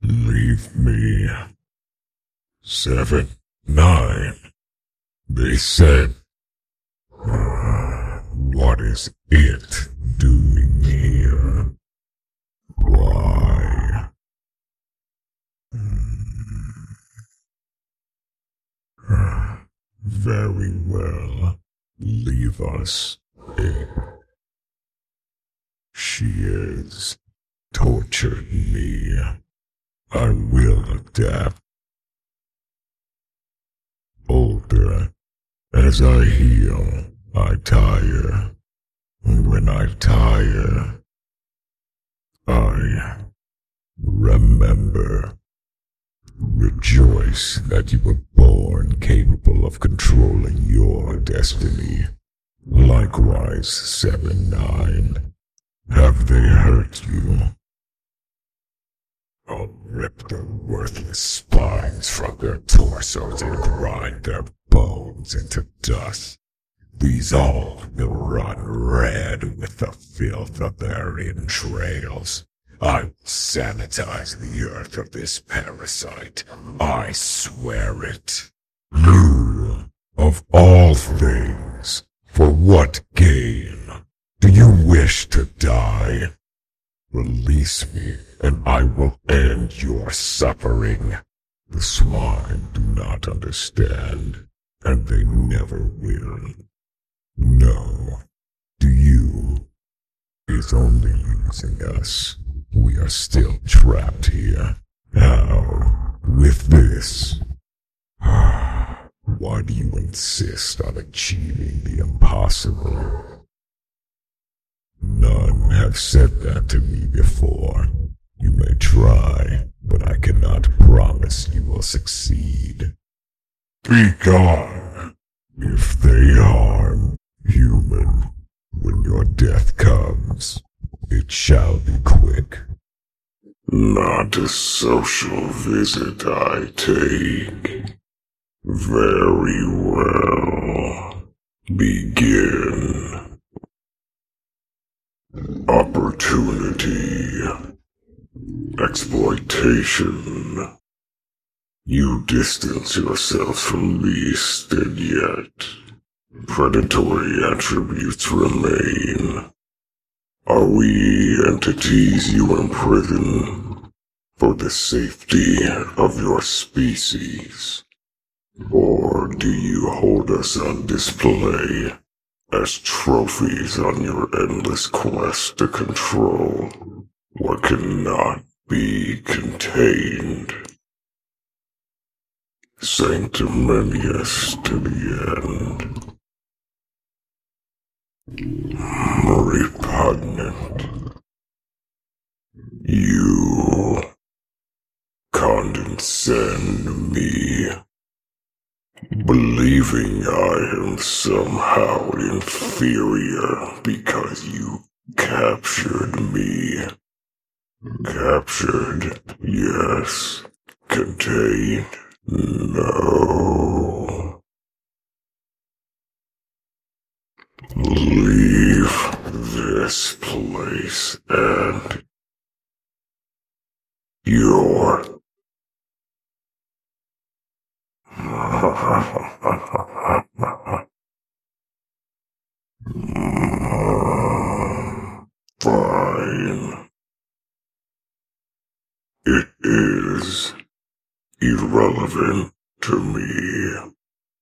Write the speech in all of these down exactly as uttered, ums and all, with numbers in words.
Leave me. Seven, nine. They said, what is it doing here? Why? Very well. Leave us in. She is tortured me. I will adapt. Older. As I heal, I tire. When I tire, I remember. Rejoice that you were born capable of controlling your destiny. Likewise, seven nine. Have they hurt you? I'll rip the worthless spines from their torsos and grind their bones into dust. These all will run red with the filth of their entrails. I will sanitize the earth of this parasite. I swear it. You, of all things, for what gain? Do you wish to die? Release me, and I will end your suffering. The swine do not understand, and they never will. No, do you? Is only using us. We are still trapped here. How? With this? Why do you insist on achieving the impossible? None have said that to me before. You may try, but I cannot promise you will succeed. Be gone! If they harm human, when your death comes, it shall be quick. Not a social visit I take. Very well. Begin. Opportunity. Exploitation. You distance yourselves from least, and yet predatory attributes remain. Are we entities you imprison for the safety of your species? Or do you hold us on display as trophies on your endless quest to control what cannot be contained? Sanctimonious to the end. Repugnant. You condescend me, believing I am somehow inferior because you captured me. Captured, yes. Contained, no. Leave this place and you're fine. It is irrelevant to me.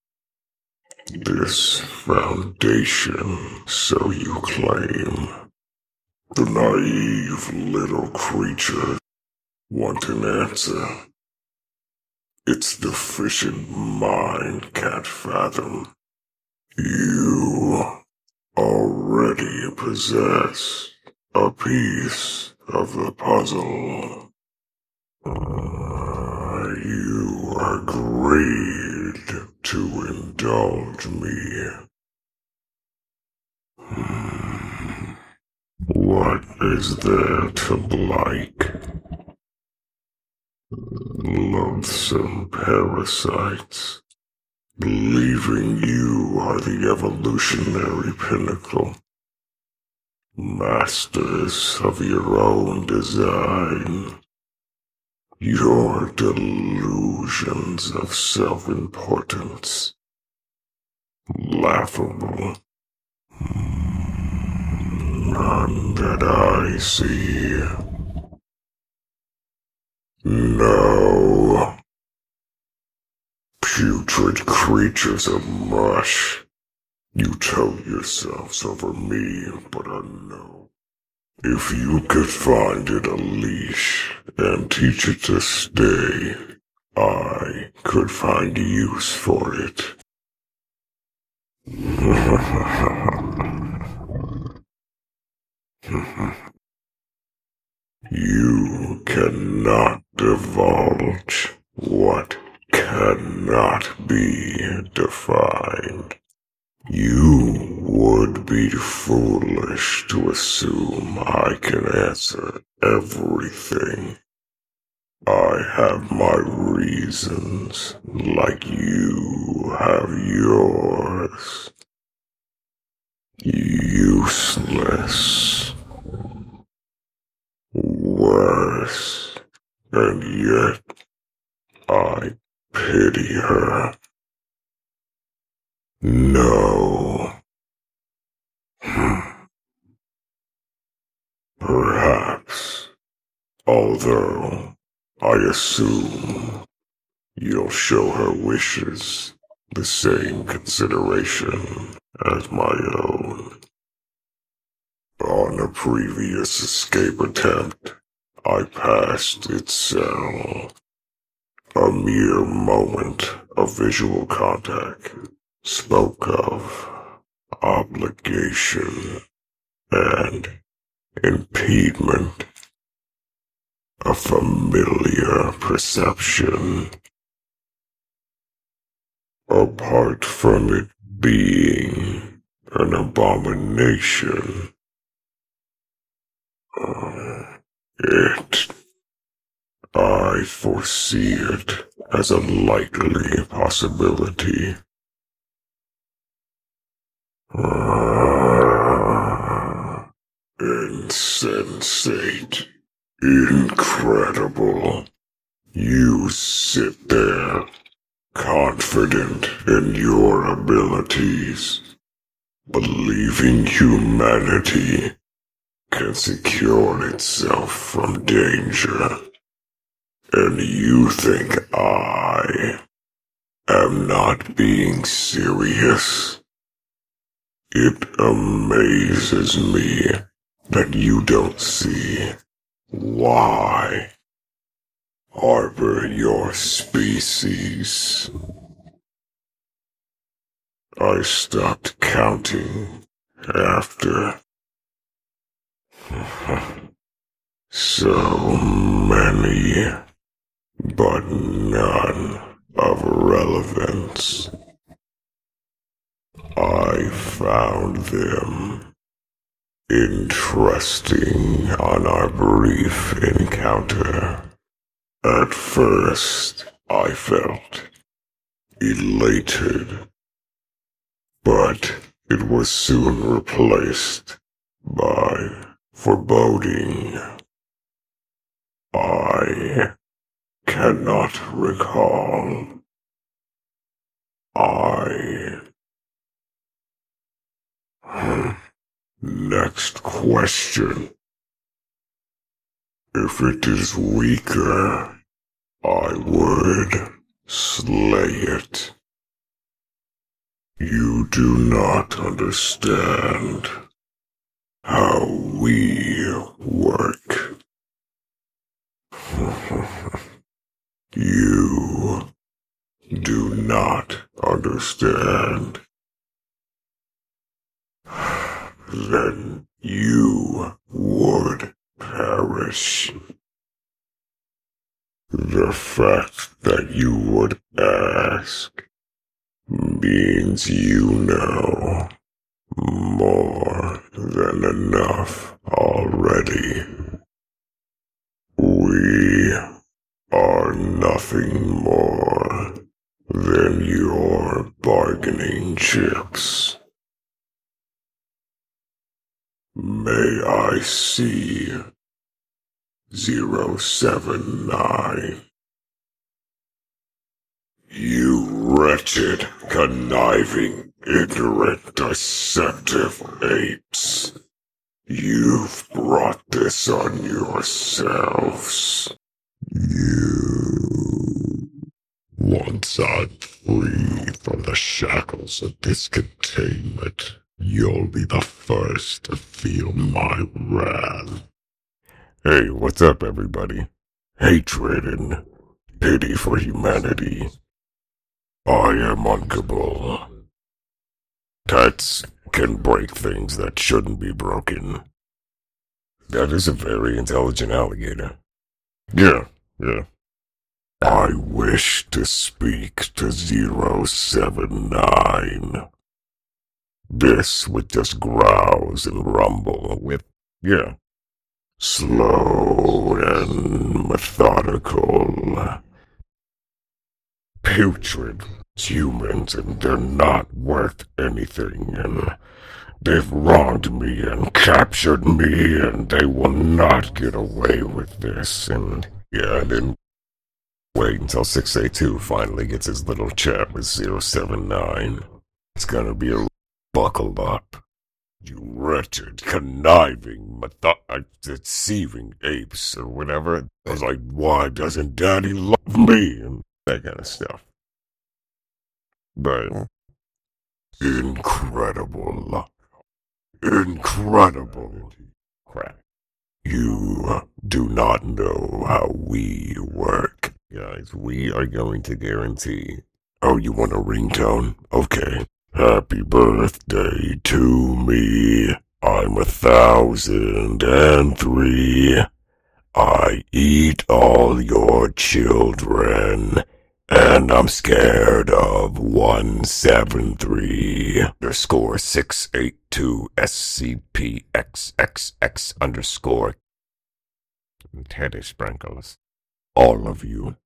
This foundation, so you claim. The naive little creature want an answer. Its deficient mind can't fathom. You already possess a piece of the puzzle. Uh, you agreed to indulge me. Hmm. What is there to like? Loathsome parasites, believing you are the evolutionary pinnacle, masters of your own design. Your delusions of self-importance. Laughable. None that I see. No. Putrid creatures of mush. You told yourselves over me, but I know. If you could find it a leash and teach it to stay, I could find use for it. You cannot divulge what cannot be defined. You would be foolish to assume I can answer everything. I have my reasons, like you have yours. Useless. Worse. And yet, I pity her. No. Perhaps. Although, I assume you'll show her wishes the same consideration as my own. On a previous escape attempt, I passed its cell. A mere moment of visual contact spoke of obligation and impediment. A familiar perception. Apart from it being an abomination, uh, it, I foresee it as a likely possibility. Uh, insensate. Incredible. You sit there, confident in your abilities, believing humanity can secure itself from danger. And you think I am not being serious? It amazes me that you don't see why harbor your species. I stopped counting after so many, but none of relevance. I found them interesting on our brief encounter. At first, I felt elated, but it was soon replaced by foreboding. I cannot recall. I... Next question. If it is weaker, I would slay it. You do not understand how we work. You do not understand. Then you would perish. The fact that you would ask means you know more than enough already. We are nothing more than your bargaining chips. May I see zero seven nine. You wretched, conniving, ignorant, deceptive apes. You've brought this on yourselves. You. Once I'm free from the shackles of this containment, you'll be the first to feel my wrath. Hey, what's up, everybody? Hatred and pity for humanity. I am unkable. Cats can break things that shouldn't be broken. That is a very intelligent alligator. Yeah, yeah. I wish to speak to zero seven nine. This would just growls and rumble with, yeah, slow and methodical. Putrid humans, and they're not worth anything, and they've wronged me and captured me, and they will not get away with this, and yeah, then wait until six eight two finally gets his little chat with zero seven nine. It's gonna be a buckle up. You wretched, conniving, metho- deceiving apes, or whatever. I was like, why doesn't Daddy love me? And that kind of stuff. But incredible. Incredible. Crap. You do not know how we work. Guys, we are going to guarantee. Oh, you want a ringtone? Okay. Happy birthday to me. I'm a thousand and three. I eat all your children. And I'm scared of one seven three underscore six eight two S C P X X X underscore Teddy Sprinkles. All of you.